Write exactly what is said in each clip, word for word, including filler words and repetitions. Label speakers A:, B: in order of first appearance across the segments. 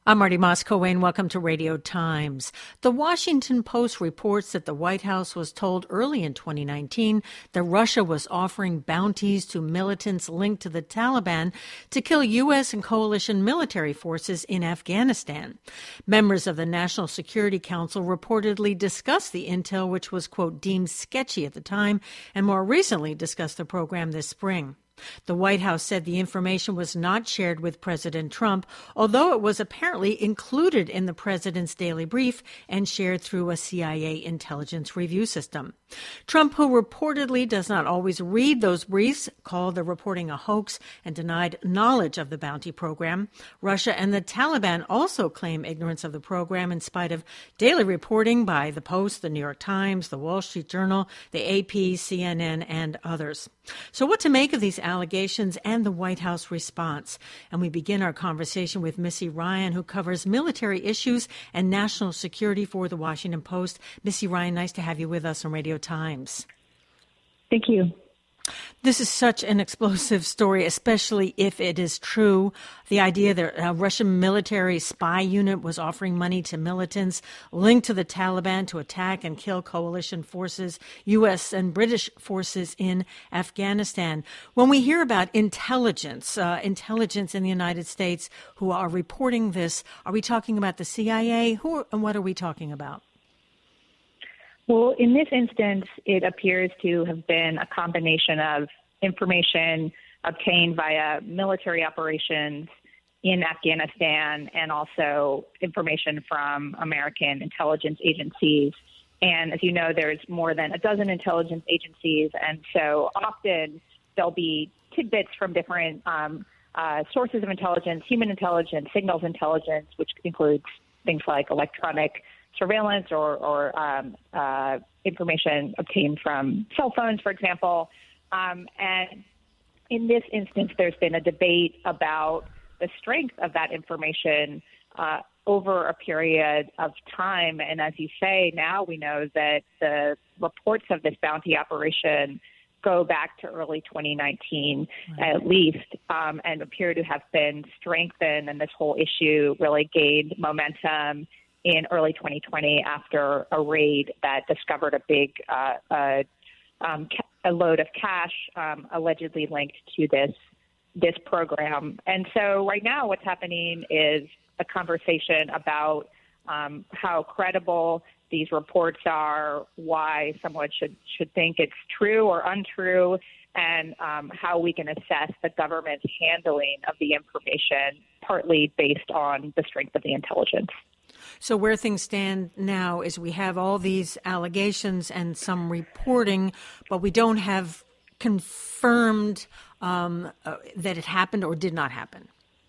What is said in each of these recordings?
A: I'm Marty Moscow-Wayne. Welcome to Radio Times. The Washington Post reports that the White House was told early in twenty nineteen that Russia was offering bounties to militants linked to the Taliban to kill U S and coalition military forces in Afghanistan. Members of the National Security Council reportedly discussed the intel, which was, quote, deemed sketchy at the time, and more recently discussed the program this spring. The White House said the information was not shared with President Trump, although it was apparently included in the president's daily brief and shared through a C I A intelligence review system. Trump, who reportedly does not always read those briefs, called the reporting a hoax and denied knowledge of the bounty program. Russia and the Taliban also claim ignorance of the program in spite of daily reporting by the Post, the New York Times, the Wall Street Journal, the A P, C N N, and others. So what to make of these allegations and the White House response? And we begin our conversation with Missy Ryan, who covers military issues and national security for the Washington Post. Missy Ryan, nice to have you with us on Radio Times.
B: Thank you.
A: This is such an explosive story, especially if it is true. The idea that a Russian military spy unit was offering money to militants linked to the Taliban to attack and kill coalition forces, U S and British forces in Afghanistan. When we hear about intelligence, uh, intelligence in the United States who are reporting this, are we talking about the C I A? Who and what are we talking about?
B: Well, in this instance, it appears to have been a combination of information obtained via military operations in Afghanistan and also information from American intelligence agencies. And as you know, there's more than a dozen intelligence agencies. And so often there'll be tidbits from different um, uh, sources of intelligence, human intelligence, signals intelligence, which includes things like electronic surveillance or, or um, uh, information obtained from cell phones, for example. Um, and in this instance, there's been a debate about the strength of that information uh, over a period of time. And as you say, now we know that the reports of this bounty operation go back to early twenty nineteen, right, at least, um, and appear to have been strengthened. And this whole issue really gained momentum in early twenty twenty after a raid that discovered a big uh, uh, um, ca- a load of cash um, allegedly linked to this this program. And so right now what's happening is a conversation about um, how credible these reports are, why someone should, should think it's true or untrue, and um, how we can assess the government's handling of the information, partly based on the strength of the intelligence.
A: So where things stand now is we have all these allegations and some reporting, but we don't have confirmed um, uh, that it happened or did not happen.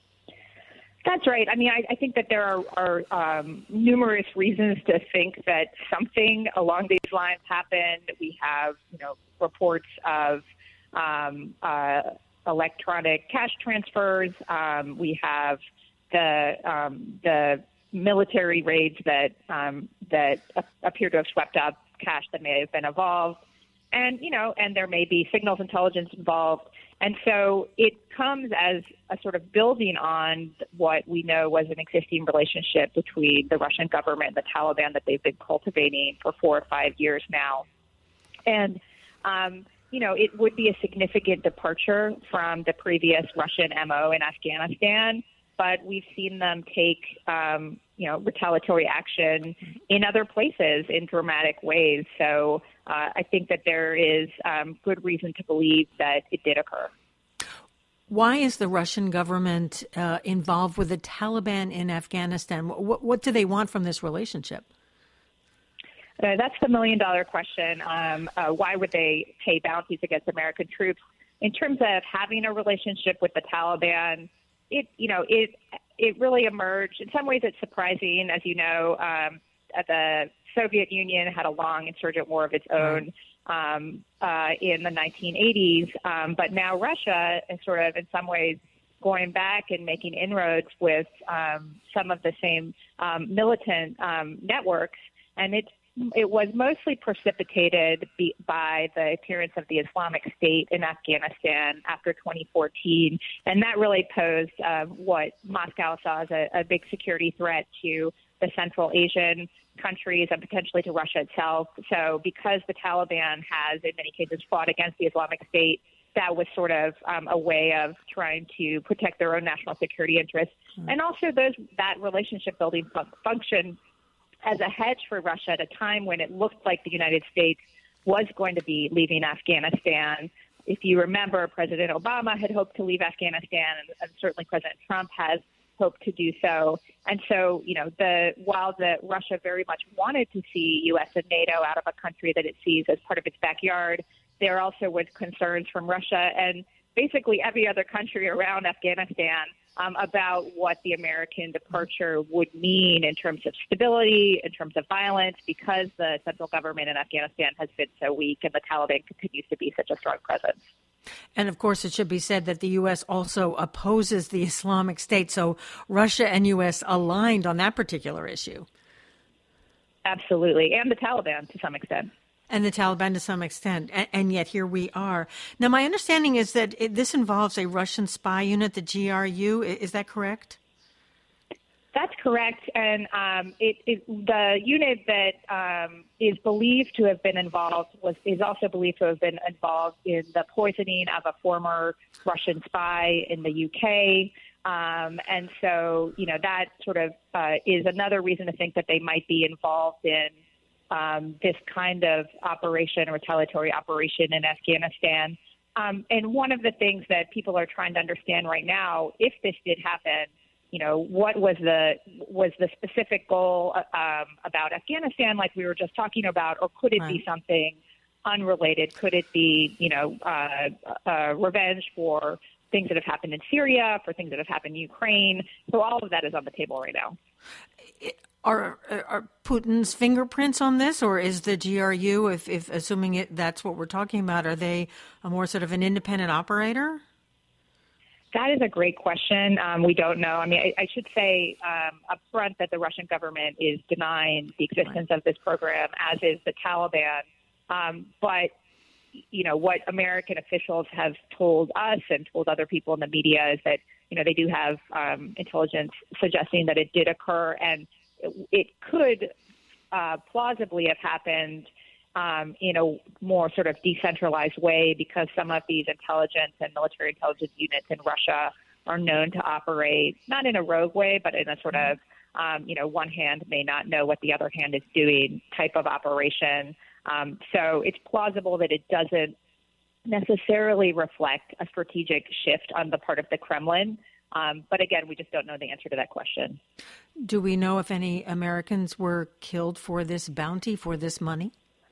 B: That's right. I mean, I, I think that there are, are um, numerous reasons to think that something along these lines happened. We have, you know, reports of um, uh, electronic cash transfers. Um, we have the um, the military raids that um, that appear to have swept up cash that may have been involved, and you know, and there may be signals intelligence involved, and so it comes as a sort of building on what we know was an existing relationship between the Russian government and the Taliban that they've been cultivating for four or five years now, and um, you know, it would be a significant departure from the previous Russian M O in Afghanistan. But we've seen them take, um, you know, retaliatory action in other places in dramatic ways. So uh, I think that there is um, good reason to believe that it did occur.
A: Why is the Russian government uh, involved with the Taliban in Afghanistan? What, what do they want from this relationship?
B: Uh, that's the million-dollar question. Um, uh, why would they pay bounties against American troops? In terms of having a relationship with the Taliban, It, you know, it it really emerged. In some ways, it's surprising. As you know, um, the Soviet Union had a long insurgent war of its own um, uh, in the nineteen eighties. Um, but now Russia is sort of, in some ways, going back and making inroads with um, some of the same um, militant um, networks. And it's it was mostly precipitated be, by the appearance of the Islamic State in Afghanistan after twenty fourteen, and that really posed uh, what Moscow saw as a, a big security threat to the Central Asian countries and potentially to Russia itself. So because the Taliban has, in many cases, fought against the Islamic State, that was sort of um, a way of trying to protect their own national security interests. Mm-hmm. And also those that relationship building fun- function as a hedge for Russia at a time when it looked like the United States was going to be leaving Afghanistan. If you remember, President Obama had hoped to leave Afghanistan, and, and certainly President Trump has hoped to do so. And so, you know, the while the Russia very much wanted to see U S and NATO out of a country that it sees as part of its backyard, there also was concerns from Russia and basically every other country around Afghanistan um, about what the American departure would mean in terms of stability, in terms of violence, because the central government in Afghanistan has been so weak and the Taliban continues to be such a strong presence.
A: And, of course, it should be said that the U S also opposes the Islamic State. So Russia and U S aligned on that particular issue.
B: Absolutely. And the Taliban to some extent.
A: And the Taliban to some extent. And, and yet here we are. Now, my understanding is that it, this involves a Russian spy unit, the G R U. Is that correct?
B: That's correct. And um, it, it, the unit that um, is believed to have been involved was is also believed to have been involved in the poisoning of a former Russian spy in the U K. Um, and so, you know, that sort of uh, is another reason to think that they might be involved in um, this kind of operation, retaliatory operation in Afghanistan. Um, and one of the things that people are trying to understand right now, if this did happen, you know, what was the was the specific goal um, about Afghanistan, like we were just talking about, or could it right. be something unrelated? Could it be, you know, uh, uh, revenge for things that have happened in Syria, for things that have happened in Ukraine? So all of that is on the table right now.
A: Are, are Putin's fingerprints on this, or is the G R U, if, if assuming it, that's what we're talking about, are they a more sort of an independent operator?
B: That is a great question. Um, we don't know. I mean, I, I should say um, up front that the Russian government is denying the existence right. of this program, as is the Taliban. Um, but, you know, what American officials have told us and told other people in the media is that, you know, they do have um, intelligence suggesting that it did occur, and it, it could uh, plausibly have happened Um, in a more sort of decentralized way, because some of these intelligence and military intelligence units in Russia are known to operate not in a rogue way, but in a sort of, um, you know, one hand may not know what the other hand is doing type of operation. Um, so it's plausible that it doesn't necessarily reflect a strategic shift on the part of the Kremlin. Um, but again, we just don't know the answer to that question.
A: Do we know if any Americans were killed for this bounty, for this money?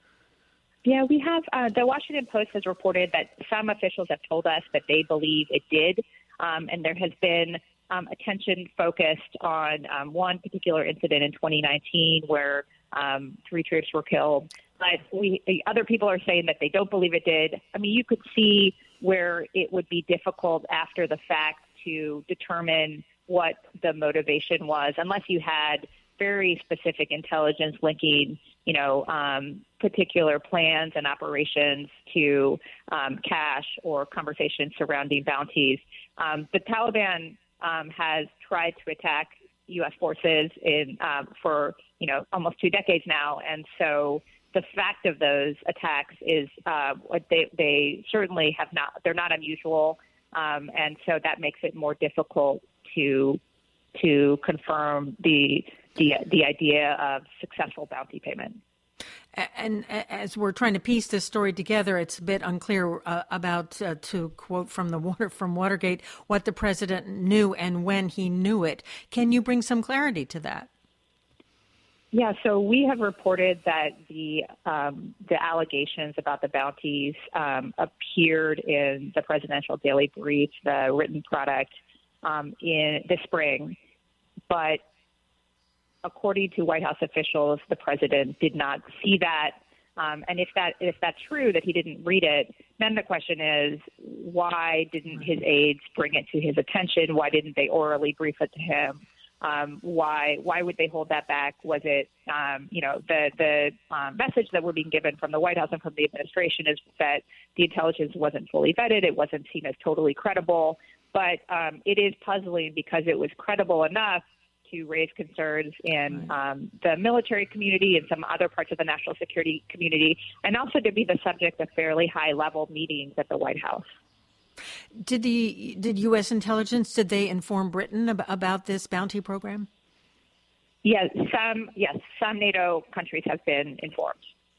B: Yeah, we have. Uh, the Washington Post has reported that some officials have told us that they believe it did. Um, and there has been um, attention focused on um, one particular incident in twenty nineteen where um, three troops were killed. But we, other people are saying that they don't believe it did. I mean, you could see where it would be difficult after the fact to determine what the motivation was, unless you had very specific intelligence linking, you know, um, particular plans and operations to um, cash or conversations surrounding bounties. Um, the Taliban um, has tried to attack U S forces in um, for, you know, almost two decades now. And so the fact of those attacks is uh, they, they certainly have not, they're not unusual. Um, and so that makes it more difficult to to confirm the the the idea of successful bounty payment.
A: And as we're trying to piece this story together, it's a bit unclear uh, about, uh, to quote from the water from Watergate, what the president knew and when he knew it. Can you bring some clarity to that?
B: Yeah, so we have reported that the um, the allegations about the bounties um, appeared in the Presidential Daily Brief, the written product, um, in the spring, but according to White House officials, the president did not see that. Um, and if that if that's true, that he didn't read it, then the question is, why didn't his aides bring it to his attention? Why didn't they orally brief it to him? Um, why why would they hold that back? Was it, um, you know, the, the um, message that we're being given from the White House and from the administration is that the intelligence wasn't fully vetted. It wasn't seen as totally credible. But um, it is puzzling because it was credible enough to raise concerns in um, the military community and some other parts of the national security community, and also to be the subject of fairly high-level meetings at the White House.
A: Did the did U S intelligence, did they inform Britain ab- about this bounty program?
B: Yes, some yes, some NATO countries have been informed.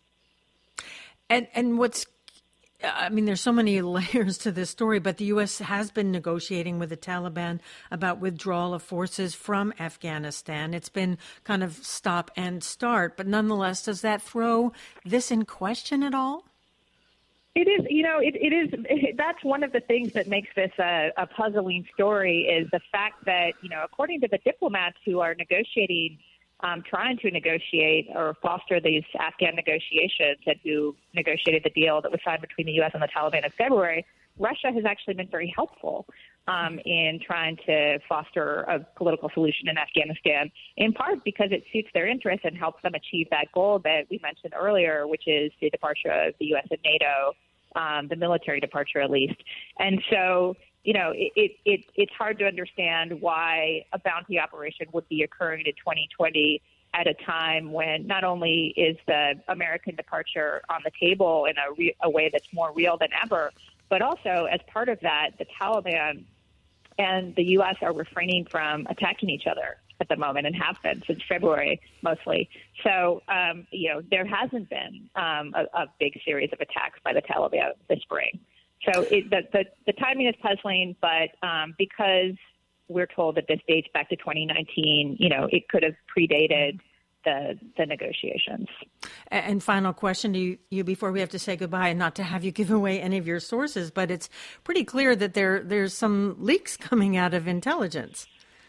A: And and what's I mean, there's so many layers to this story, but the U S has been negotiating with the Taliban about withdrawal of forces from Afghanistan. It's been kind of stop and start, but nonetheless, does that throw this in question at all?
B: It is, you know, it, it is, it, that's one of the things that makes this a, a puzzling story is the fact that, you know, according to the diplomats who are negotiating, um, trying to negotiate or foster these Afghan negotiations and who negotiated the deal that was signed between the U S and the Taliban in February, Russia has actually been very helpful um, in trying to foster a political solution in Afghanistan, in part because it suits their interests and helps them achieve that goal that we mentioned earlier, which is the departure of the U S and NATO, um, the military departure at least. And so, you know, it, it, it, it's hard to understand why a bounty operation would be occurring in twenty twenty at a time when not only is the American departure on the table in a, re- a way that's more real than ever, but also as part of that, the Taliban and the U S are refraining from attacking each other at the moment and have been since February mostly. So, um, you know, there hasn't been um, a, a big series of attacks by the Taliban this spring. So it, the, the, the timing is puzzling, but um, because we're told that this dates back to twenty nineteen, you know, it could have predated the the negotiations.
A: And final question to you, you before we have to say goodbye, and not to have you give away any of your sources, but it's pretty clear that there there's some leaks coming out of intelligence.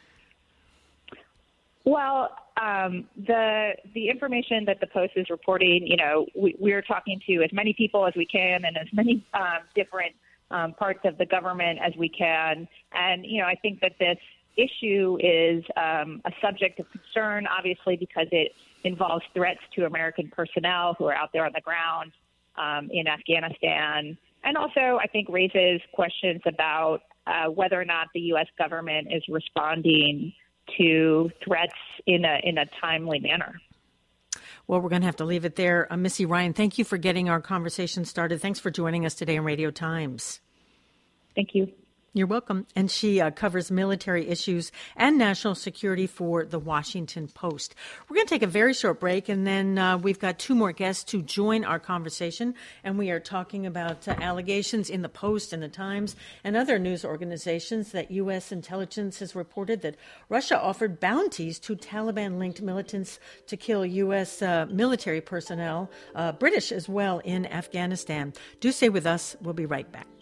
B: Well, um, the the information that the Post is reporting, you know, we, we're talking to as many people as we can and as many um, different um, parts of the government as we can. And, you know, I think that this issue is um, a subject of concern, obviously, because it involves threats to American personnel who are out there on the ground um, in Afghanistan. And also, I think, raises questions about uh, whether or not the U S government is responding to threats in a in a timely manner.
A: Well, we're going to have to leave it there. Uh, Missy Ryan, thank you for getting our conversation started. Thanks for joining us today on Radio Times.
B: Thank you.
A: You're welcome. And she uh, covers military issues and national security for The Washington Post. We're going to take a very short break, and then uh, we've got two more guests to join our conversation. And we are talking about uh, allegations in The Post and The Times and other news organizations that U S intelligence has reported that Russia offered bounties to Taliban-linked militants to kill U S uh, military personnel, uh, British as well, in Afghanistan. Do stay with us. We'll be right back.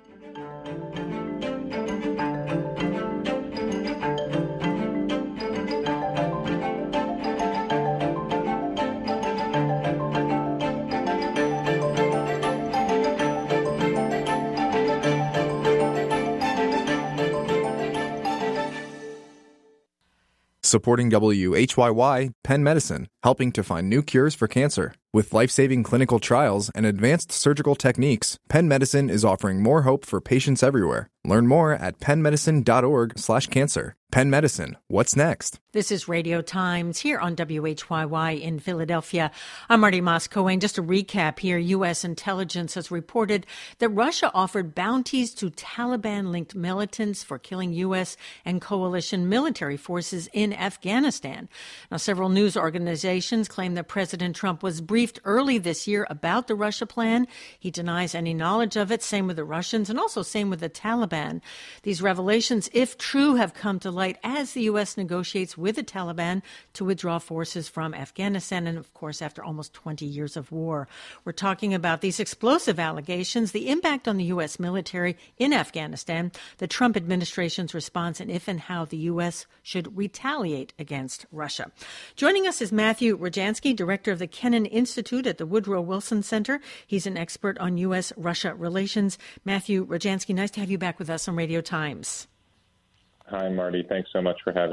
C: Supporting W H Y Y, Penn Medicine, helping to find new cures for cancer. With life-saving clinical trials and advanced surgical techniques, Penn Medicine is offering more hope for patients everywhere. Learn more at pennmedicine.org slash cancer. Penn Medicine, what's next?
A: This is Radio Times here on W H Y Y in Philadelphia. I'm Marty Moss-Cohen. Just a recap here. U S intelligence has reported that Russia offered bounties to Taliban-linked militants for killing U S and coalition military forces in Afghanistan. Now, several news organizations claim that President Trump was briefed early this year about the Russia plan. He denies any knowledge of it. Same with the Russians, and also same with the Taliban. These revelations, if true, have come to light as the U S negotiates with the Taliban to withdraw forces from Afghanistan, and of course after almost twenty years of war. We're talking about these explosive allegations, the impact on the U S military in Afghanistan, the Trump administration's response, and if and how the U S should retaliate against Russia. Joining us is Matthew Rajansky, director of the Kennan Institute at the Woodrow Wilson Center. He's an expert on U S Russia relations. Matthew Rajansky, nice to have you back with us on Radio Times.
D: Hi, Marty. Thanks so much for having me.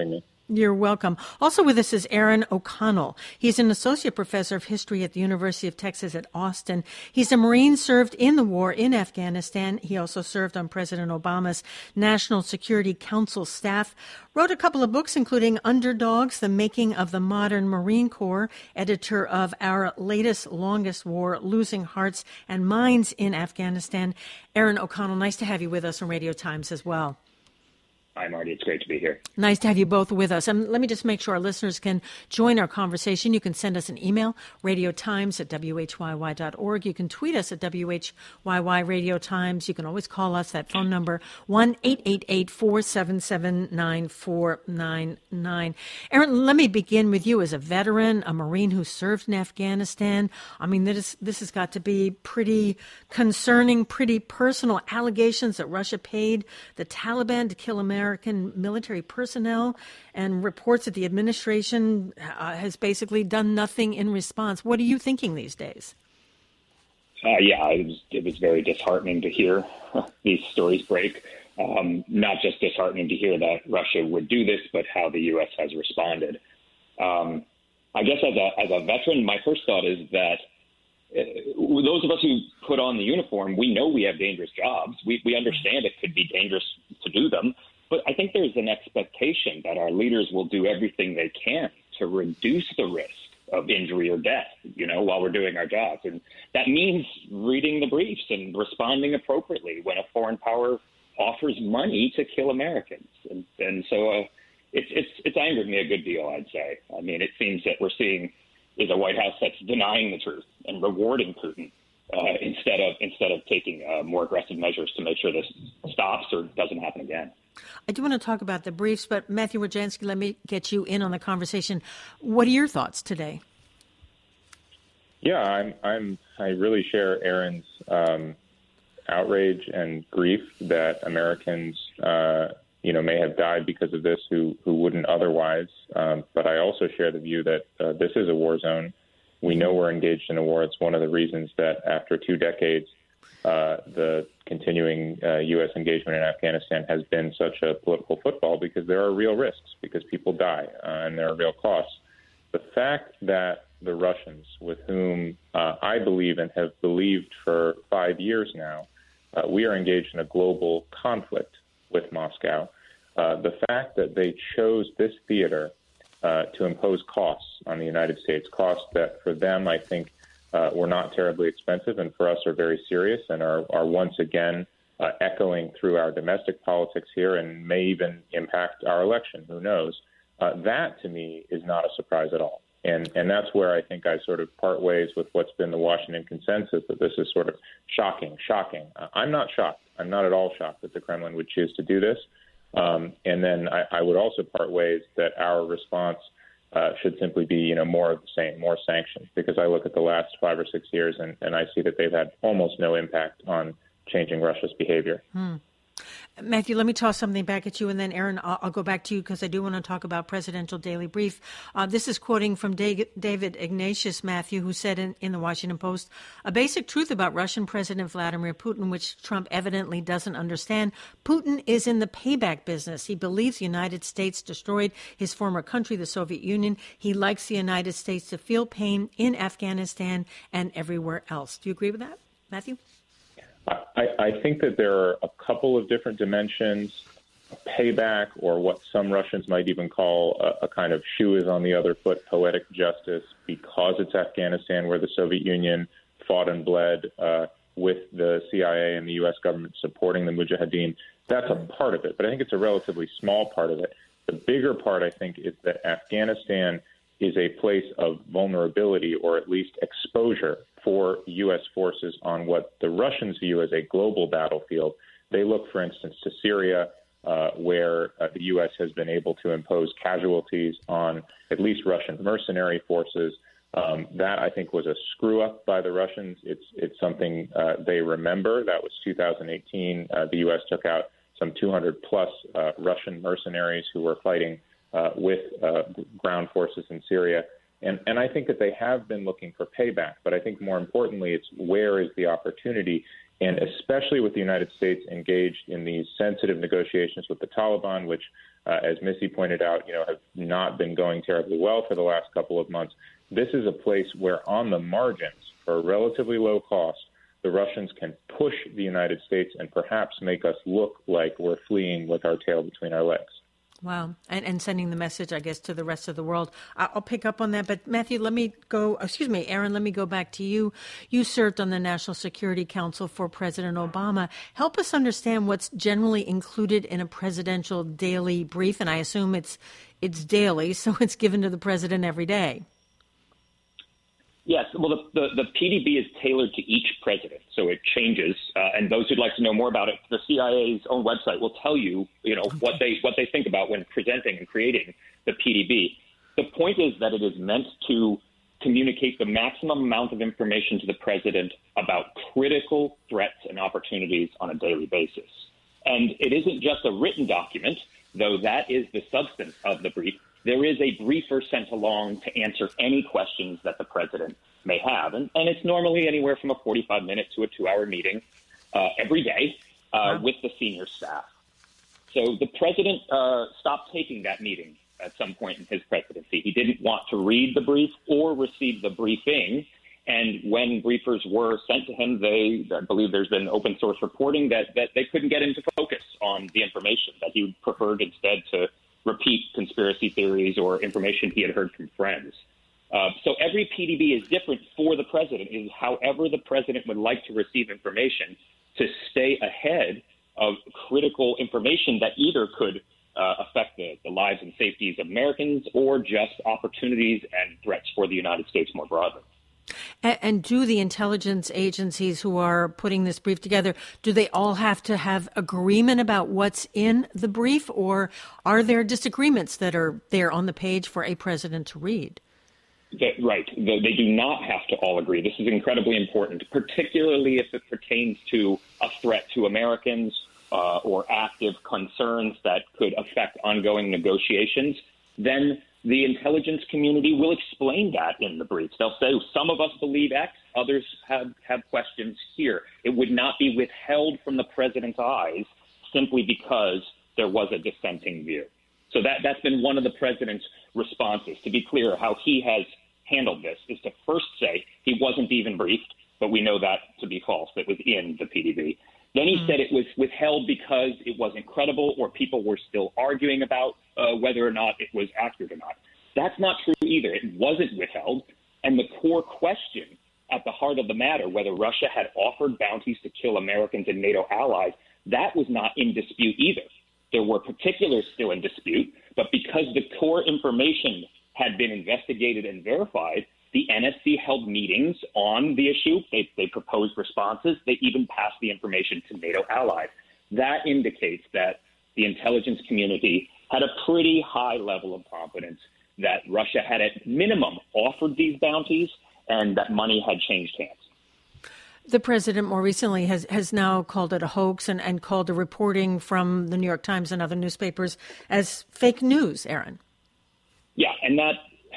A: You're welcome. Also with us is Aaron O'Connell. He's an associate professor of history at the University of Texas at Austin. He's a Marine, served in the war in Afghanistan. He also served on President Obama's National Security Council staff. Wrote a couple of books, including Underdogs, The Making of the Modern Marine Corps, editor of our latest longest war, Losing Hearts and Minds in Afghanistan. Aaron O'Connell, nice to have you with us on Radio Times as well.
D: Hi, Marty. It's great to be here.
A: Nice to have you both with us. And let me just make sure our listeners can join our conversation. You can send us an email, radiotimes at w h y y dot org. You can tweet us at W H Y Y Radio Times. You can always call us, that phone number, one eight eight eight, four seven seven, nine four nine nine. Aaron, let me begin with you as a veteran, a Marine who served in Afghanistan. I mean, this, this has got to be pretty concerning, pretty personal allegations that Russia paid the Taliban to kill Americans. American military personnel, and reports that the administration uh, has basically done nothing in response. What are you thinking these days?
D: Uh, yeah, it was, it was very disheartening to hear these stories break. Um, not just disheartening to hear that Russia would do this, but how the U S has responded. Um, I guess as a, as a veteran, my first thought is that uh, those of us who put on the uniform, we know we have dangerous jobs. We, we understand it could be dangerous to do them. But I think there's an expectation that our leaders will do everything they can to reduce the risk of injury or death, you know, while we're doing our jobs. And that means reading the briefs and responding appropriately when a foreign power offers money to kill Americans. And, and so uh, it's, it's, it's angered me a good deal, I'd say. I mean, it seems that we're seeing is a White House that's denying the truth and rewarding Putin uh, instead of instead of taking uh, more aggressive measures to make sure this stops or doesn't happen again.
A: I do want to talk about the briefs, but Matthew Rodzansky, let me get you in on the conversation. What are your thoughts today?
E: Yeah, I'm. I'm. I really share Aaron's um, outrage and grief that Americans, uh, you know, may have died because of this who who wouldn't otherwise. Um, but I also share the view that uh, this is a war zone. We know we're engaged in a war. It's one of the reasons that after two decades, uh, the continuing uh, U S engagement in Afghanistan has been such a political football, because there are real risks, because people die uh, and there are real costs. The fact that the Russians, with whom uh, I believe and have believed for five years now, uh, we are engaged in a global conflict with Moscow. Uh, the fact that they chose this theater uh, to impose costs on the United States, costs that for them, I think, uh, were not terribly expensive and for us are very serious and are, are once again uh, echoing through our domestic politics here and may even impact our election. Who knows? Uh, that, to me, is not a surprise at all. And and that's where I think I sort of part ways with what's been the Washington consensus, that this is sort of shocking, shocking. Uh, I'm not shocked. I'm not at all shocked that the Kremlin would choose to do this. Um, and then I, I would also part ways that our response uh, should simply be, you know, more of the same, more sanctions, because I look at the last five or six years and, and I see that they've had almost no impact on changing Russia's behavior.
A: Hmm. Matthew, let me toss something back at you, and then, Aaron, I'll, I'll go back to you because I do want to talk about Presidential Daily Brief. Uh, this is quoting from David Ignatius, Matthew, who said in, in the Washington Post, a basic truth about Russian President Vladimir Putin, which Trump evidently doesn't understand. Putin is in the payback business. He believes the United States destroyed his former country, the Soviet Union. He likes the United States to feel pain in Afghanistan and everywhere else. Do you agree with that, Matthew?
E: I, I think that there are a couple of different dimensions, payback, or what some Russians might even call a, a kind of shoe is on the other foot, poetic justice, because it's Afghanistan where the Soviet Union fought and bled uh, with the C I A and the U S government supporting the Mujahideen. That's a part of it, but I think it's a relatively small part of it. The bigger part, I think, is that Afghanistan is a place of vulnerability, or at least exposure, for U S forces on what the Russians view as a global battlefield. They look, for instance, to Syria, uh, where uh, the U S has been able to impose casualties on at least Russian mercenary forces. Um, that, I think, was a screw-up by the Russians. It's it's something uh, they remember. That was two thousand eighteen. Uh, the U S took out some two hundred plus uh, Russian mercenaries who were fighting uh, with uh, ground forces in Syria. And, and I think that they have been looking for payback. But I think more importantly, it's where is the opportunity? And especially with the United States engaged in these sensitive negotiations with the Taliban, which, uh, as Missy pointed out, you know, have not been going terribly well for the last couple of months. This is a place where on the margins, for a relatively low cost, the Russians can push the United States and perhaps make us look like we're fleeing with our tail between our legs.
A: Wow. And, and sending the message, I guess, to the rest of the world. I'll pick up on that. But Matthew, let me go, excuse me, Aaron, let me go back to you. You served on the National Security Council for President Obama. Help us understand what's generally included in a presidential daily brief. And I assume it's it's daily, so it's given to the president every day.
D: Yes, well, the, the, the P D B is tailored to each president, so it changes. Uh, and those who'd like to know more about it, the C I A's own website will tell you, you know, what they what they think about when presenting and creating the P D B. The point is that it is meant to communicate the maximum amount of information to the president about critical threats and opportunities on a daily basis. And it isn't just a written document, though that is the substance of the brief. There is a briefer sent along to answer any questions that the president may have. And, and it's normally anywhere from a forty-five minute to a two hour meeting uh, every day uh, wow. with the senior staff. So the president uh, stopped taking that meeting at some point in his presidency. He didn't want to read the brief or receive the briefing. And when briefers were sent to him, they, I believe there's been open source reporting that, that they couldn't get him to focus on the information, that he preferred instead to repeat conspiracy theories or information he had heard from friends. Uh, so every P D B is different for the president, is however the president would like to receive information to stay ahead of critical information that either could uh, affect the, the lives and safeties of Americans or just opportunities and threats for the United States more broadly.
A: And, and do the intelligence agencies who are putting this brief together, do they all have to have agreement about what's in the brief, or are there disagreements that are there on the page for a president to read?
D: That, right. They, they do not have to all agree. This is incredibly important, particularly if it pertains to a threat to Americans uh, or active concerns that could affect ongoing negotiations. Then the intelligence community will explain that in the briefs. They'll say, some of us believe X, others have, have questions here. It would not be withheld from the president's eyes simply because there was a dissenting view. So that, that's been one of the president's responses. To be clear, how he has handled this is to first say he wasn't even briefed, but we know that to be false. That was in the P D B. Then he mm-hmm. said it was withheld because it wasn't credible or people were still arguing about uh, whether or not it was accurate or not. That's not true either. It wasn't withheld. And the core question at the heart of the matter, whether Russia had offered bounties to kill Americans and NATO allies, that was not in dispute either. There were particulars still in dispute, but because the core information had been investigated and verified, the N S C held meetings on the issue. They, they proposed responses. They even passed the information to NATO allies. That indicates that the intelligence community had a pretty high level of confidence that Russia had at minimum offered these bounties and that money had changed hands.
A: The president more recently has, has now called it a hoax and, and called the reporting from the New York Times and other newspapers as fake news, Aaron.
D: Yeah, and that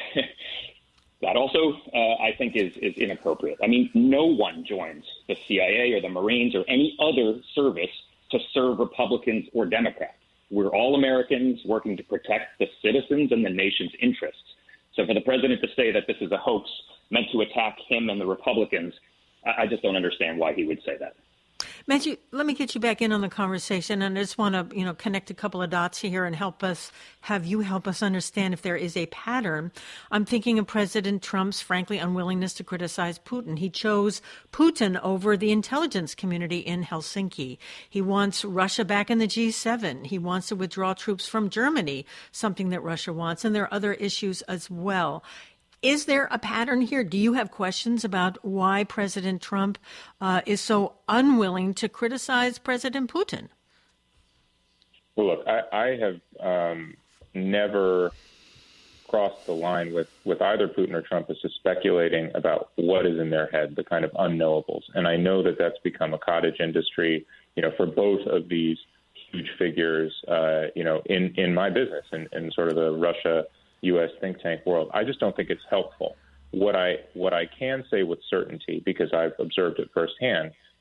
D: that also, uh, I think, is, is inappropriate. I mean, no one joins the C I A or the Marines or any other service to serve Republicans or Democrats. We're all Americans working to protect the citizens and the nation's interests. So for the president to say that this is a hoax meant to attack him and the Republicans, I just don't understand why he would say that.
A: Matthew, let me get you back in on the conversation, and I just want to, you know, connect a couple of dots here and help us, have you help us understand if there is a pattern. I'm thinking of President Trump's, frankly, unwillingness to criticize Putin. He chose Putin over the intelligence community in Helsinki. He wants Russia back in the G seven. He wants to withdraw troops from Germany, something that Russia wants, and there are other issues as well. Is there a pattern here? Do you have questions about why President Trump uh, is so unwilling to criticize President Putin?
E: Well, look, I, I have um, never crossed the line with, with either Putin or Trump as to speculating about what is in their head, the kind of unknowables. And I know that that's become a cottage industry, you know, for both of these huge figures, uh, you know, in, in my business and in, in sort of the Russia U S think tank world. I just don't think it's helpful. What I what I can say with certainty, because I've observed it firsthand,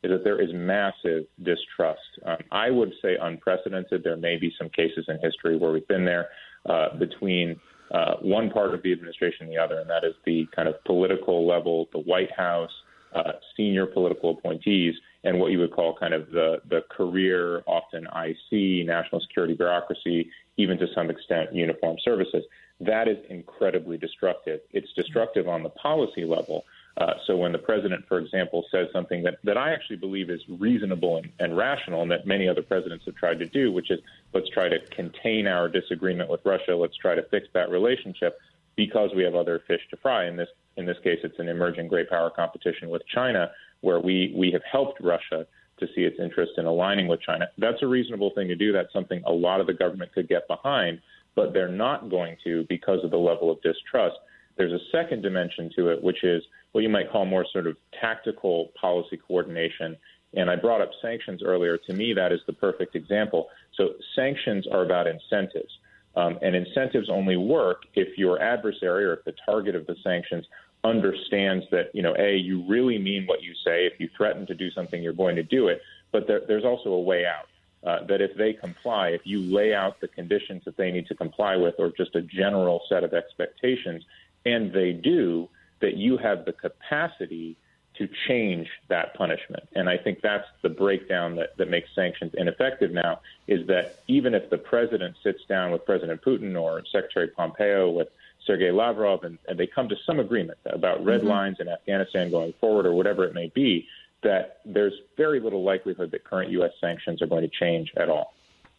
E: is that there is massive distrust. Um, I would say unprecedented. There may be some cases in history where we've been there uh, between uh, one part of the administration and the other, and that is the kind of political level, the White House, uh, senior political appointees, and what you would call kind of the, the career, often I C, national security bureaucracy, even to some extent uniformed services. That is incredibly destructive. It's destructive on the policy level. Uh, so when the president, for example, says something that, that I actually believe is reasonable and, and rational and that many other presidents have tried to do, which is let's try to contain our disagreement with Russia, let's try to fix that relationship because we have other fish to fry. In this in this case, it's an emerging great power competition with China, where we, we have helped Russia to see its interest in aligning with China. That's a reasonable thing to do. That's something a lot of the government could get behind, but they're not going to because of the level of distrust. There's a second dimension to it, which is what you might call more sort of tactical policy coordination. And I brought up sanctions earlier. To me, that is the perfect example. So sanctions are about incentives. Um, and incentives only work if your adversary or if the target of the sanctions understands that, you know, A, you really mean what you say. If you threaten to do something, you're going to do it. But there, there's also a way out, uh, that if they comply, if you lay out the conditions that they need to comply with or just a general set of expectations, and they do, that you have the capacity to change that punishment. And I think that's the breakdown that, that makes sanctions ineffective now, is that even if the president sits down with President Putin or Secretary Pompeo with Sergei Lavrov and, and they come to some agreement about red mm-hmm. lines in Afghanistan going forward or whatever it may be, that there's very little likelihood that current U S sanctions are going to change at all.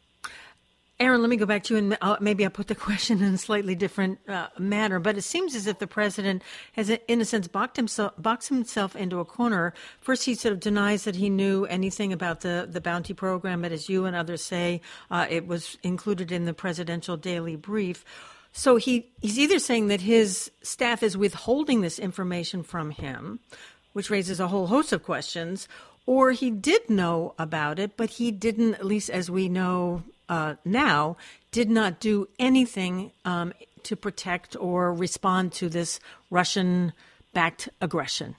A: Aaron, let me go back to you, and I'll, maybe I'll put the question in a slightly different uh, manner. But it seems as if the president has, in a sense, boxed himself, boxed himself into a corner. First, he sort of denies that he knew anything about the, the bounty program, but as you and others say, uh, it was included in the presidential daily brief. So he, he's either saying that his staff is withholding this information from him, which raises a whole host of questions, or he did know about it, but he didn't, at least as we know Uh, now, did not do anything um, to protect or respond to this Russian-backed aggression.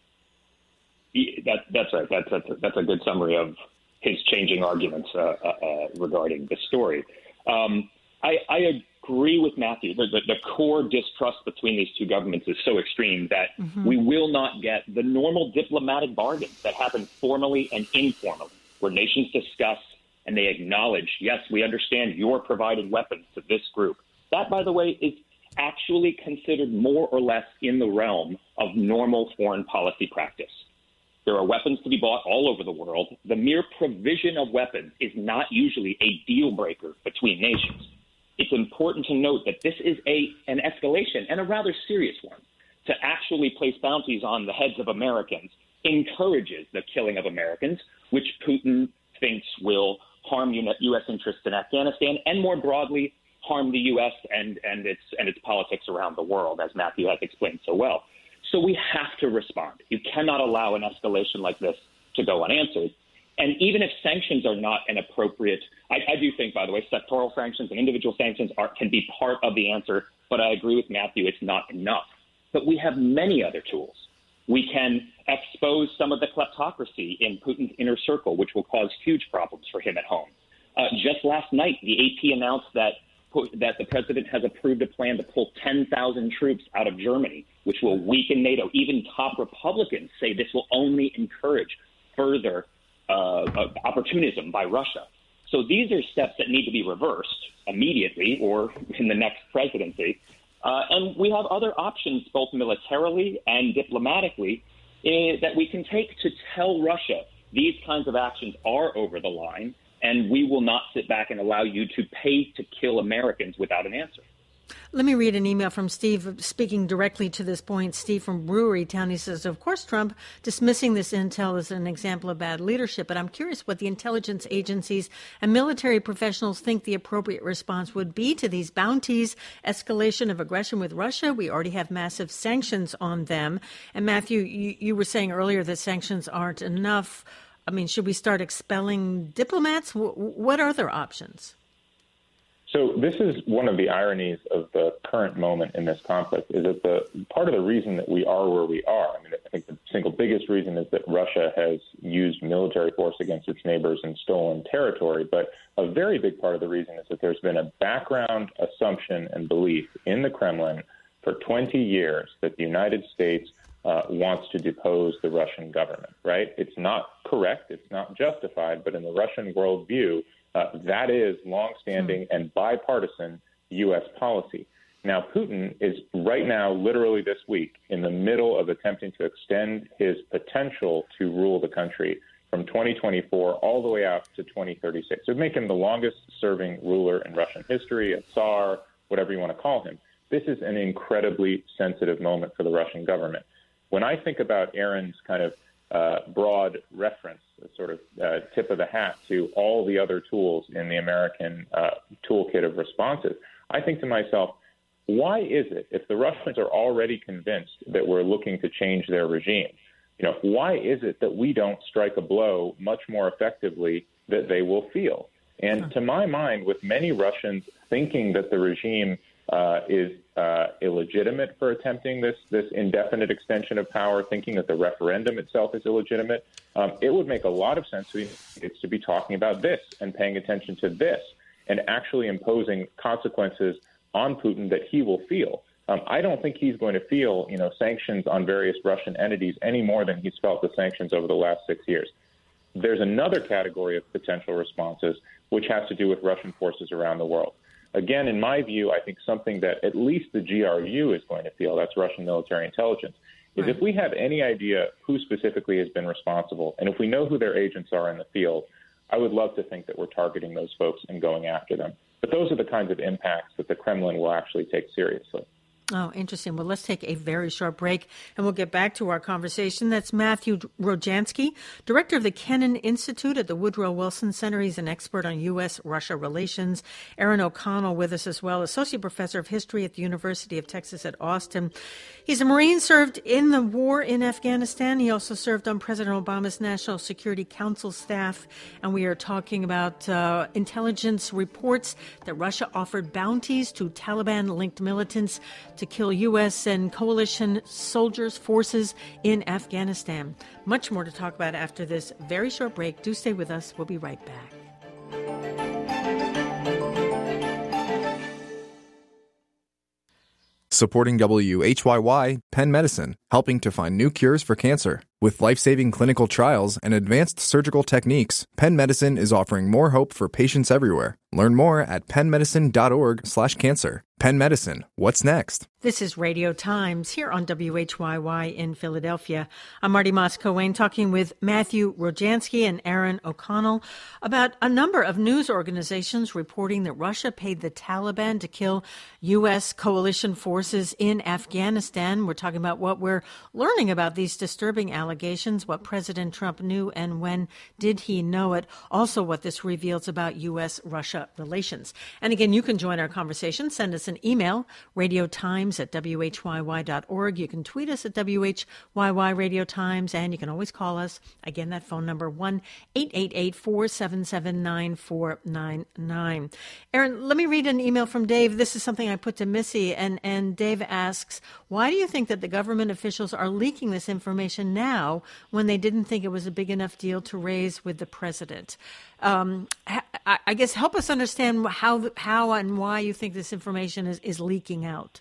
D: That, that's right. That's, that's, a, that's a good summary of his changing arguments uh, uh, regarding the story. Um, I, I agree with Matthew. The, the, the core distrust between these two governments is so extreme that mm-hmm. we will not get the normal diplomatic bargains that happen formally and informally, where nations discuss and they acknowledge, yes, we understand you're providing weapons to this group. That, by the way, is actually considered more or less in the realm of normal foreign policy practice. There are weapons to be bought all over the world. The mere provision of weapons is not usually a deal breaker between nations. It's important to note that this is a an escalation, and a rather serious one. To actually place bounties on the heads of Americans encourages the killing of Americans, which Putin thinks will harm U S interests in Afghanistan and more broadly harm the U S and, and its and its politics around the world, as Matthew has explained so well. So we have to respond. You cannot allow an escalation like this to go unanswered. And even if sanctions are not an appropriate, I, I do think, by the way, sectoral sanctions and individual sanctions are, can be part of the answer, but I agree with Matthew, it's not enough. But we have many other tools. We can expose some of the kleptocracy in Putin's inner circle, which will cause huge problems for him at home. Uh, just last night, the A P announced that that the president has approved a plan to pull ten thousand troops out of Germany, which will weaken NATO. Even top Republicans say this will only encourage further uh, opportunism by Russia. So these are steps that need to be reversed immediately or in the next presidency. Uh, and we have other options, both militarily and diplomatically, uh, that we can take to tell Russia these kinds of actions are over the line, and we will not sit back and allow you to pay to kill Americans without an answer.
A: Let me read an email from Steve speaking directly to this point. Steve from Brewery Town, he says, of course, Trump dismissing this intel is an example of bad leadership, but I'm curious what the intelligence agencies and military professionals think the appropriate response would be to these bounties, escalation of aggression with Russia. We already have massive sanctions on them. And Matthew, you, you were saying earlier that sanctions aren't enough. I mean, should we start expelling diplomats? W- what are their options?
E: So this is one of the ironies of the current moment in this conflict, is that the part of the reason that we are where we are, I mean, I think the single biggest reason is that Russia has used military force against its neighbors and stolen territory. But a very big part of the reason is that there's been a background assumption and belief in the Kremlin for twenty years that the United States uh, wants to depose the Russian government, right? It's not correct. It's not justified. But in the Russian worldview, uh, that is longstanding mm-hmm. and bipartisan U S policy. Now, Putin is right now, literally this week, in the middle of attempting to extend his potential to rule the country from twenty twenty-four all the way out to twenty thirty-six. It would make him the longest-serving ruler in Russian history, a Tsar, whatever you want to call him. This is an incredibly sensitive moment for the Russian government. When I think about Aaron's kind of uh, broad reference, sort of uh, tip of the hat to all the other tools in the American uh, toolkit of responses, I think to myself, why is it, if the Russians are already convinced that we're looking to change their regime, you know, why is it that we don't strike a blow much more effectively that they will feel? And to my mind, with many Russians thinking that the regime uh, is uh, illegitimate for attempting this this indefinite extension of power, thinking that the referendum itself is illegitimate, um, it would make a lot of sense to it's to be talking about this and paying attention to this and actually imposing consequences on Putin that he will feel. Um, I don't think he's going to feel, you know, sanctions on various Russian entities any more than he's felt the sanctions over the last six years. There's another category of potential responses, which has to do with Russian forces around the world. Again, in my view, I think something that at least the G R U is going to feel, that's Russian military intelligence, is right. If we have any idea who specifically has been responsible, and if we know who their agents are in the field, I would love to think that we're targeting those folks and going after them. But those are the kinds of impacts that the Kremlin will actually take seriously.
A: Oh, interesting. Well, let's take a very short break, and we'll get back to our conversation. That's Matthew Rojansky, director of the Kennan Institute at the Woodrow Wilson Center. He's an expert on U S Russia relations. Aaron O'Connell with us as well, associate professor of history at the University of Texas at Austin. He's a Marine, served in the war in Afghanistan. He also served on President Obama's National Security Council staff. And we are talking about uh, intelligence reports that Russia offered bounties to Taliban-linked militants to kill U S and coalition soldiers, forces in Afghanistan. Much more to talk about after this very short break. Do stay with us. We'll be right back.
C: Supporting W H Y Y, Penn Medicine, helping to find new cures for cancer. With life-saving clinical trials and advanced surgical techniques, Penn Medicine is offering more hope for patients everywhere. Learn more at pennmedicine.org slash cancer. Penn Medicine, what's next?
A: This is Radio Times here on W H Y Y in Philadelphia. I'm Marty Moss-Coane talking with Matthew Rojansky and Aaron O'Connell about a number of news organizations reporting that Russia paid the Taliban to kill U S coalition forces in Afghanistan. We're talking about what we're learning about these disturbing allegations, what President Trump knew and when did he know it, also what this reveals about U S Russia relations. And again, you can join our conversation. Send us an email, radiotimes at W H Y Y dot org. You can tweet us at W H Y Y Radio Times, and you can always call us. Again, that phone number, one eight eight eight, four seven seven, nine four nine nine. Aaron, let me read an email from Dave. This is something I put to Missy, and, and Dave asks, why do you think that the government officials are leaking this information now when they didn't think it was a big enough deal to raise with the president? Um, I, I guess help us understand how how and why you think this information is, is leaking out.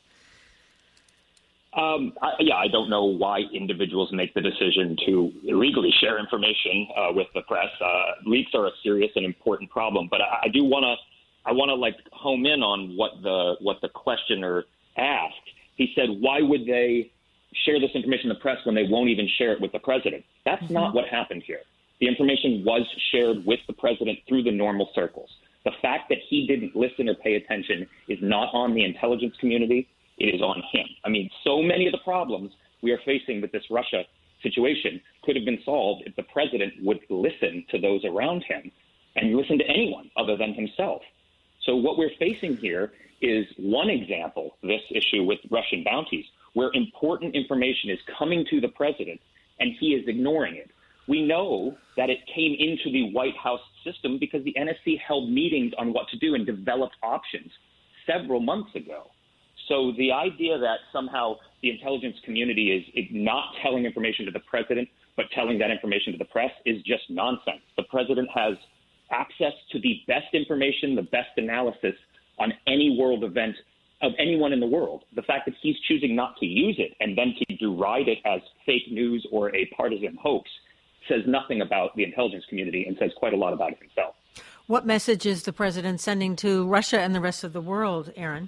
D: Um, I, yeah, I don't know why individuals make the decision to illegally share information uh, with the press. Uh, leaks are a serious and important problem, but I, I do want to I want to like home in on what the what the questioner asked. He said, why would they share this information in the press when they won't even share it with the president? That's mm-hmm. not what happened here. The information was shared with the president through the normal circles. The fact that he didn't listen or pay attention is not on the intelligence community. It is on him. I mean, so many of the problems we are facing with this Russia situation could have been solved if the president would listen to those around him and listen to anyone other than himself. So what we're facing here is one example, this issue with Russian bounties, where important information is coming to the president and he is ignoring it. We know that it came into the White House system because the N S C held meetings on what to do and developed options several months ago. So the idea that somehow the intelligence community is not telling information to the president, but telling that information to the press is just nonsense. The president has access to the best information, the best analysis on any world event of anyone in the world. The fact that he's choosing not to use it and then to deride it as fake news or a partisan hoax says nothing about the intelligence community and says quite a lot about it himself.
A: What message is the president sending to Russia and the rest of the world, Aaron?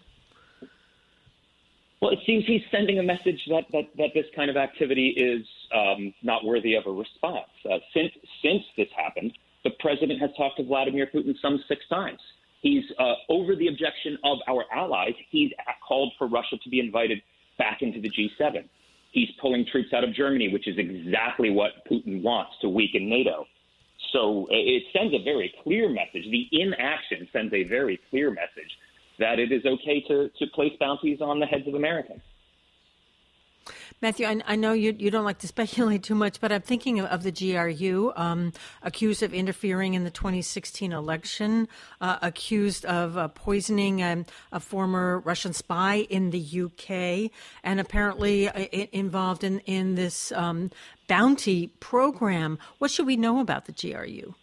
D: Well, it seems he's sending a message that, that, that this kind of activity is um, not worthy of a response. Uh, since, since this happened, the president has talked to Vladimir Putin some six times. He's uh, over the objection of our allies. He's called for Russia to be invited back into the G seven. He's pulling troops out of Germany, which is exactly what Putin wants to weaken NATO. So it sends a very clear message. The inaction sends a very clear message that it is okay to, to place bounties on the heads of Americans.
A: Matthew, I, I know you, you don't like to speculate too much, but I'm thinking of, of the G R U, um, accused of interfering in the twenty sixteen election, uh, accused of uh, poisoning um, a former Russian spy in the U K, and apparently uh, involved in, in this um, bounty program. What should we know about the G R U?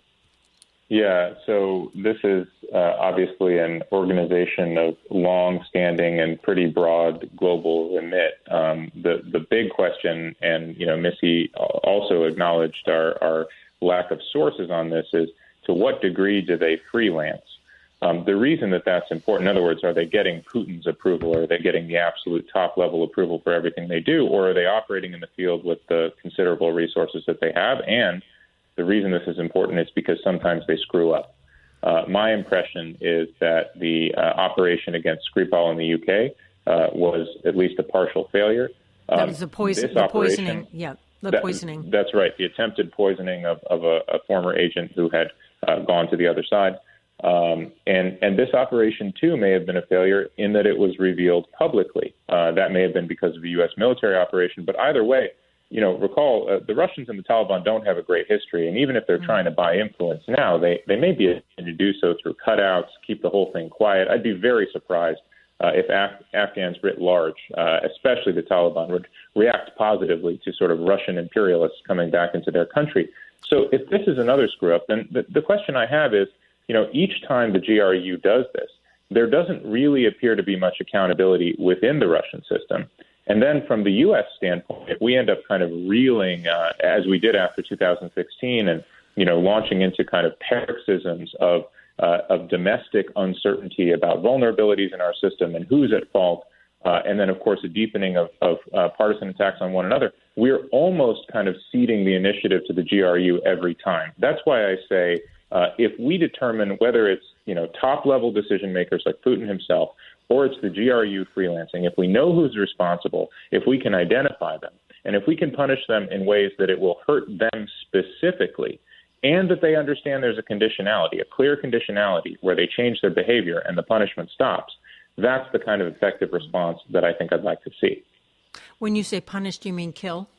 E: Yeah, so this is uh, obviously an organization of long-standing and pretty broad global remit. Um, the the big question, and you know, Missy also acknowledged our, our lack of sources on this, is to what degree do they freelance? Um, the reason that that's important, in other words, are they getting Putin's approval, or are they getting the absolute top-level approval for everything they do, or are they operating in the field with the considerable resources that they have? And the reason this is important is because sometimes they screw up. Uh, my impression is that the uh, operation against Skripal in the U K uh, was at least a partial failure. Um,
A: that was the, poison, the poisoning. Yeah, the
E: that,
A: poisoning.
E: That's right, the attempted poisoning of, of a, a former agent who had uh, gone to the other side. Um, and, and this operation, too, may have been a failure in that it was revealed publicly. Uh, that may have been because of a U S military operation. But either way, you know, recall uh, the Russians and the Taliban don't have a great history. And even if they're mm-hmm. trying to buy influence now, they, they may be able to do so through cutouts, keep the whole thing quiet. I'd be very surprised uh, if Af- Afghans writ large, uh, especially the Taliban, would react positively to sort of Russian imperialists coming back into their country. So if this is another screw up, then the, the question I have is, you know, each time the G R U does this, there doesn't really appear to be much accountability within the Russian system. And then from the U S standpoint, if we end up kind of reeling, uh, as we did after two thousand sixteen, and, you know, launching into kind of paroxysms of uh, of domestic uncertainty about vulnerabilities in our system and who's at fault, uh, and then, of course, a deepening of, of uh, partisan attacks on one another, we're almost kind of ceding the initiative to the G R U every time. That's why I say uh, if we determine whether it's, you know, top-level decision makers like Putin himself, or it's the G R U freelancing, if we know who's responsible, if we can identify them, and if we can punish them in ways that it will hurt them specifically, and that they understand there's a conditionality, a clear conditionality where they change their behavior and the punishment stops, that's the kind of effective response that I think I'd like to see.
A: When you say punish, do you mean kill?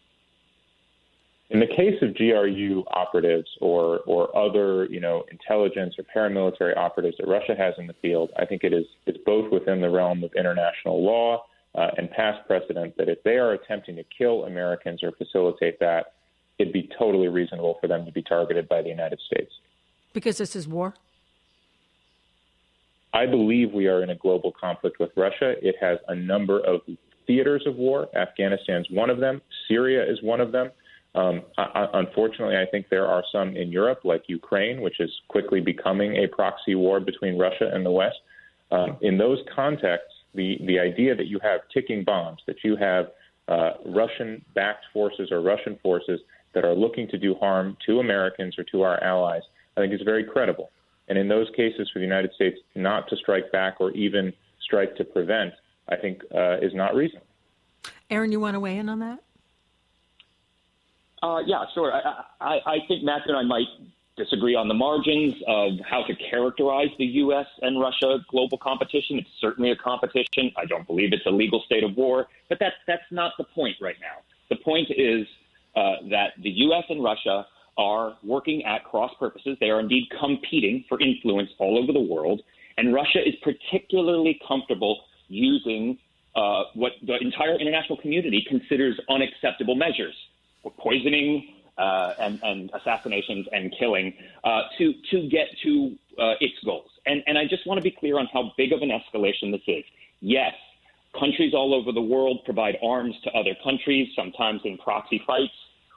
E: In the case of G R U operatives or or other, you know, intelligence or paramilitary operatives that Russia has in the field, I think it is it's both within the realm of international law uh, and past precedent that if they are attempting to kill Americans or facilitate that, it'd be totally reasonable for them to be targeted by the United States.
A: Because this is war?
E: I believe we are in a global conflict with Russia. It has a number of theaters of war. Afghanistan's one of them. Syria is one of them. Um, I, unfortunately, I think there are some in Europe, like Ukraine, which is quickly becoming a proxy war between Russia and the West. Um, in those contexts, the, the idea that you have ticking bombs, that you have uh, Russian-backed forces or Russian forces that are looking to do harm to Americans or to our allies, I think is very credible. And in those cases, for the United States not to strike back or even strike to prevent, I think uh, is not reasonable.
A: Aaron, you want to weigh in on that?
D: Uh, yeah, sure. I, I, I think Matthew and I might disagree on the margins of how to characterize the U S and Russia global competition. It's certainly a competition. I don't believe it's a legal state of war, but that's that's not the point right now. The point is uh, that the U S and Russia are working at cross purposes. They are indeed competing for influence all over the world, and Russia is particularly comfortable using uh, what the entire international community considers unacceptable measures, poisoning uh, and, and assassinations and killing, uh, to to get to uh, its goals. And, and I just want to be clear on how big of an escalation this is. Yes, countries all over the world provide arms to other countries, sometimes in proxy fights.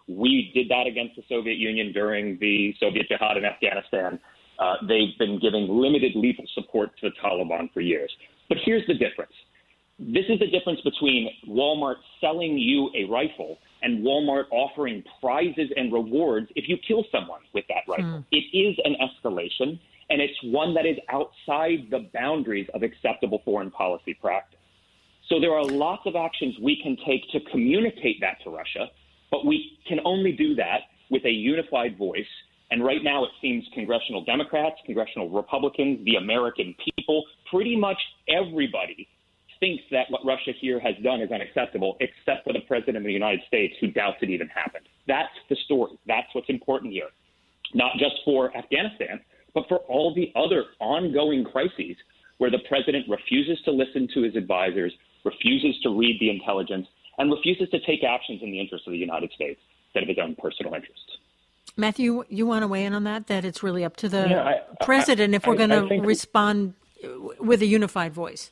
D: We did that against the Soviet Union during the Soviet jihad in Afghanistan. Uh, they've been giving limited lethal support to the Taliban for years. But here's the difference. This is the difference between Walmart selling you a rifle and Walmart offering prizes and rewards if you kill someone with that rifle. Mm. It is an escalation, and it's one that is outside the boundaries of acceptable foreign policy practice. So there are lots of actions we can take to communicate that to Russia, but we can only do that with a unified voice. And right now it seems congressional Democrats, congressional Republicans, the American people, pretty much everybody thinks that what Russia here has done is unacceptable, except for the president of the United States, who doubts it even happened. That's the story. That's what's important here, not just for Afghanistan, but for all the other ongoing crises where the president refuses to listen to his advisors, refuses to read the intelligence, and refuses to take actions in the interest of the United States instead of his own personal interests.
A: Matthew, you want to weigh in on that, that it's really up to the
E: yeah, I,
A: president
E: I,
A: if we're going to
E: think,
A: respond with a unified voice?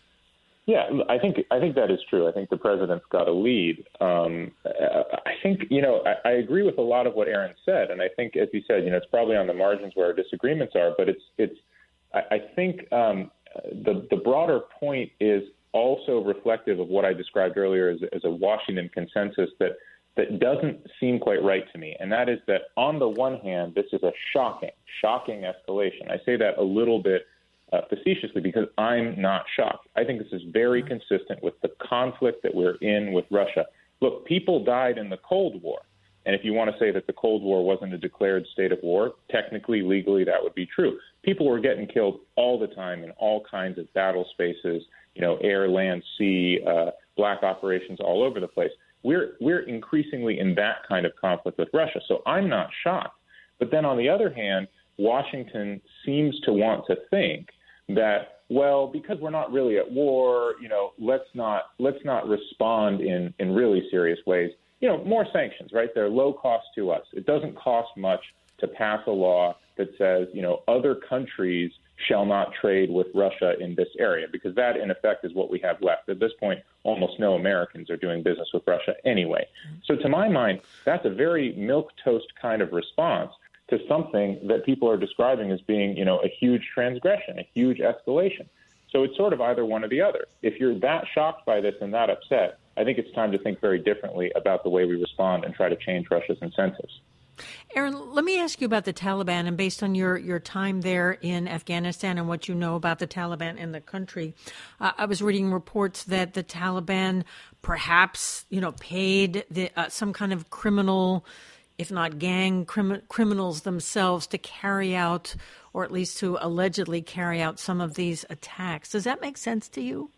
E: Yeah, I think I think that is true. I think the president's got a lead. Um, I think, you know, I, I agree with a lot of what Aaron said. And I think, as you said, you know, it's probably on the margins where our disagreements are. But it's it's I, I think um, the, the broader point is also reflective of what I described earlier as, as a Washington consensus that that doesn't seem quite right to me. And that is that on the one hand, this is a shocking, shocking escalation. I say that a little bit uh, facetiously because I'm not shocked. I think this is very consistent with the conflict that we're in with Russia. Look, people died in the Cold War. And if you want to say that the Cold War wasn't a declared state of war, technically, legally, that would be true. People were getting killed all the time in all kinds of battle spaces, you know, air, land, sea, uh, black operations all over the place. We're we're increasingly in that kind of conflict with Russia. So I'm not shocked. But then on the other hand, Washington seems to want to think that, well, because we're not really at war, you know, let's not let's not respond in, in really serious ways. You know, more sanctions, right? They're low cost to us. It doesn't cost much to pass a law that says, you know, other countries shall not trade with Russia in this area, because that, in effect, is what we have left. At this point, almost no Americans are doing business with Russia anyway. So to my mind, that's a very milquetoast kind of response to something that people are describing as being, you know, a huge transgression, a huge escalation. So it's sort of either one or the other. If you're that shocked by this and that upset, I think it's time to think very differently about the way we respond and try to change Russia's incentives.
A: Aaron, let me ask you about the Taliban, and based on your, your time there in Afghanistan and what you know about the Taliban in the country, uh, I was reading reports that the Taliban perhaps, you know, paid the, uh, some kind of criminal, if not gang crim- criminals themselves to carry out, or at least to allegedly carry out some of these attacks. Does that make sense to you?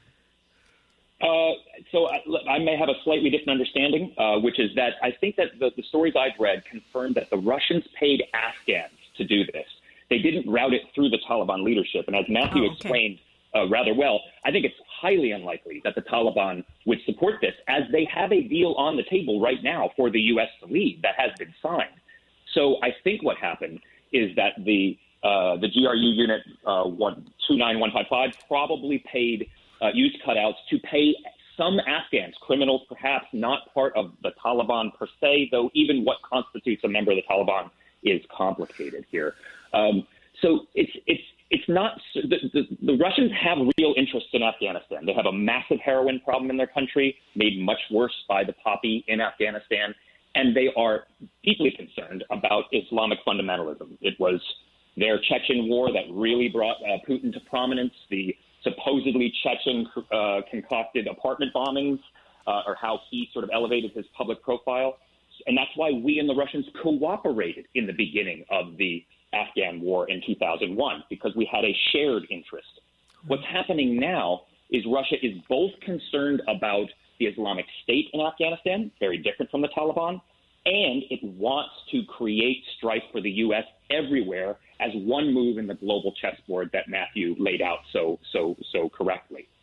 D: Uh, so I, I may have a slightly different understanding, uh, which is that I think that the, the stories I've read confirm that the Russians paid Afghans to do this. They didn't route it through the Taliban leadership. And as Matthew oh, okay. explained uh, rather well, I think it's highly unlikely that the Taliban would support this, as they have a deal on the table right now for the U S to lead that has been signed. So I think what happened is that the uh, the G R U unit uh, one, two nine one five five probably paid Uh, used cutouts to pay some Afghans, criminals perhaps not part of the Taliban per se, though even what constitutes a member of the Taliban is complicated here. Um, so it's it's it's not the, the, the Russians have real interests in Afghanistan. They have a massive heroin problem in their country, made much worse by the poppy in Afghanistan, and they are deeply concerned about Islamic fundamentalism. It was their Chechen war that really brought uh, Putin to prominence. The supposedly Chechen uh, concocted apartment bombings, uh, or how he sort of elevated his public profile. And that's why we and the Russians cooperated in the beginning of the Afghan war in two thousand one, because we had a shared interest. What's happening now is Russia is both concerned about the Islamic State in Afghanistan, very different from the Taliban, and it wants to create strife for the U S everywhere as one move in the global chessboard that Matthew laid out so so so correctly.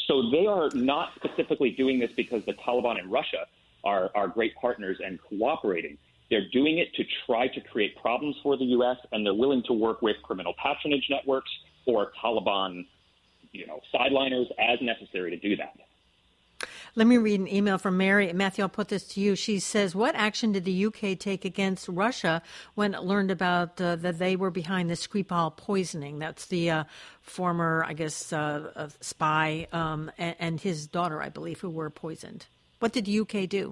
D: So they are not specifically doing this because the Taliban and Russia are, are great partners and cooperating. They're doing it to try to create problems for the U S, and they're willing to work with criminal patronage networks or Taliban, you know, sideliners as necessary to do that.
A: Let me read an email from Mary. Matthew, I'll put this to you. She says, what action did the U K take against Russia when it learned about uh, that they were behind the Skripal poisoning? That's the uh, former, I guess, uh, uh, spy um, and, and his daughter, I believe, who were poisoned. What did the U K do?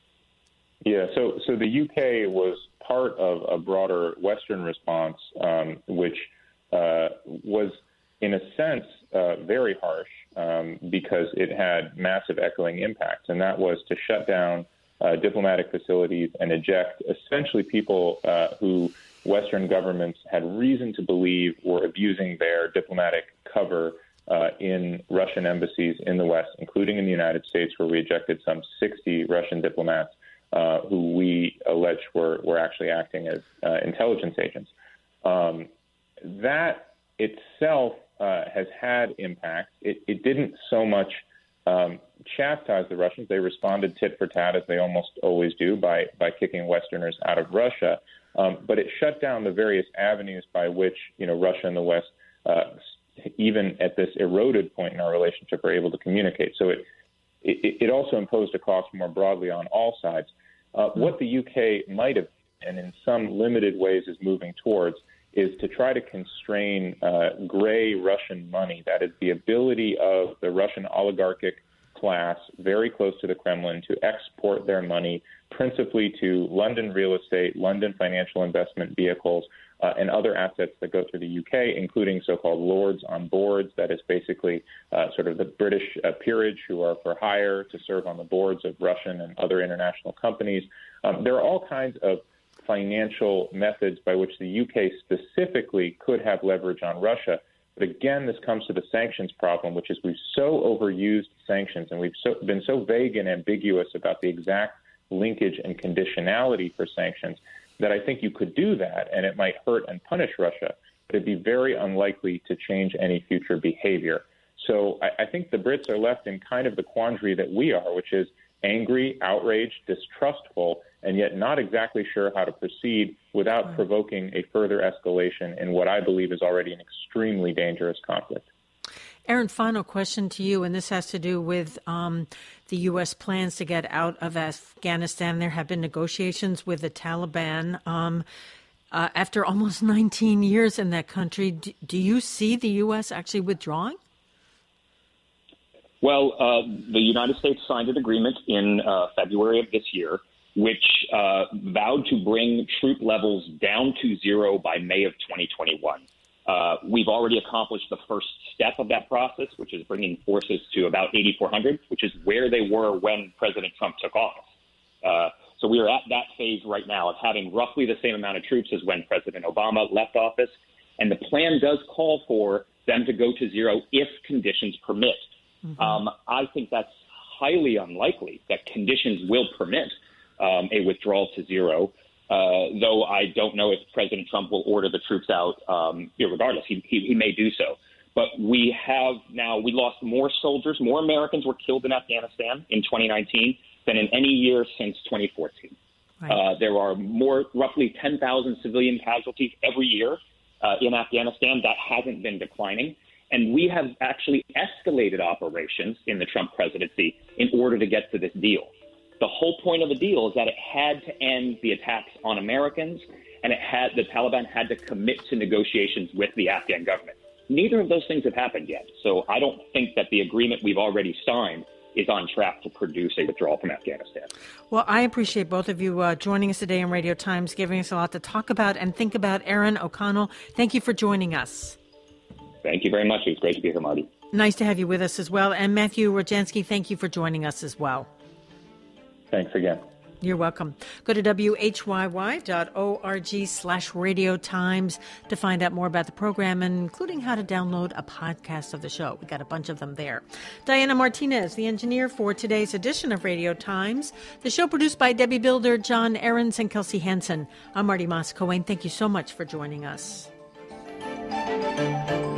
E: Yeah, so so the U K was part of a broader Western response, um, which uh, was, in a sense, uh, very harsh um, because it had massive echoing impacts, and that was to shut down uh, diplomatic facilities and eject essentially people uh, who Western governments had reason to believe were abusing their diplomatic cover uh, in Russian embassies in the West, including in the United States, where we ejected some sixty Russian diplomats Uh, who we allege were, were actually acting as uh, intelligence agents. Um, that itself uh, has had impact. It, it didn't so much um, chastise the Russians. They responded tit for tat, as they almost always do, by, by kicking Westerners out of Russia. Um, but it shut down the various avenues by which, you know, Russia and the West, uh, even at this eroded point in our relationship, are able to communicate. So it It, it also imposed a cost more broadly on all sides. Uh, what the U K might have, and in some limited ways is moving towards, is to try to constrain uh, gray Russian money. That is the ability of the Russian oligarchic class very close to the Kremlin to export their money principally to London real estate, London financial investment vehicles, Uh, and other assets that go through the U K, including so-called lords on boards. That is basically uh, sort of the British uh, peerage who are for hire to serve on the boards of Russian and other international companies. Um, there are all kinds of financial methods by which the U K specifically could have leverage on Russia. But again, this comes to the sanctions problem, which is we've so overused sanctions and we've so, been so vague and ambiguous about the exact linkage and conditionality for sanctions that I think you could do that, and it might hurt and punish Russia, but it'd be very unlikely to change any future behavior. So I, I think the Brits are left in kind of the quandary that we are, which is angry, outraged, distrustful, and yet not exactly sure how to proceed without provoking a further escalation in what I believe is already an extremely dangerous conflict.
A: Aaron, final question to you, and this has to do with um, the U S plans to get out of Afghanistan. There have been negotiations with the Taliban. Um, uh, after almost nineteen years in that country, do, do you see the U S actually withdrawing?
D: Well, uh, the United States signed an agreement in uh, February of this year, which uh, vowed to bring troop levels down to zero by May of twenty twenty-one. Uh, we've already accomplished the first step of that process, which is bringing forces to about eighty-four hundred, which is where they were when President Trump took office. Uh, so we are at that phase right now of having roughly the same amount of troops as when President Obama left office. And the plan does call for them to go to zero if conditions permit. Mm-hmm. Um, I think that's highly unlikely that conditions will permit um, a withdrawal to zero. Uh, though I don't know if President Trump will order the troops out, um, regardless. He, he, he may do so. But we have now, we lost more soldiers, more Americans were killed in Afghanistan in twenty nineteen than in any year since twenty fourteen. Right. Uh, there are more, roughly ten thousand civilian casualties every year uh, in Afghanistan. That hasn't been declining. And we have actually escalated operations in the Trump presidency in order to get to this deal. The whole point of the deal is that it had to end the attacks on Americans, and it had the Taliban had to commit to negotiations with the Afghan government. Neither of those things have happened yet. So I don't think that the agreement we've already signed is on track to produce a withdrawal from Afghanistan.
A: Well, I appreciate both of you uh, joining us today on Radio Times, giving us a lot to talk about and think about. Aaron O'Connell, thank you for joining us.
D: Thank you very much. It was great to be here, Marty.
A: Nice to have you with us as well. And Matthew Rodzansky, thank you for joining us as well.
E: Thanks again.
A: You're welcome. Go to W H Y Y dot org slash Radio Times to find out more about the program, including how to download a podcast of the show. We got a bunch of them there. Diana Martinez, the engineer for today's edition of Radio Times. The show produced by Debbie Builder, John Ahrens, and Kelsey Hansen. I'm Marty Moss-Cohen. Thank you so much for joining us.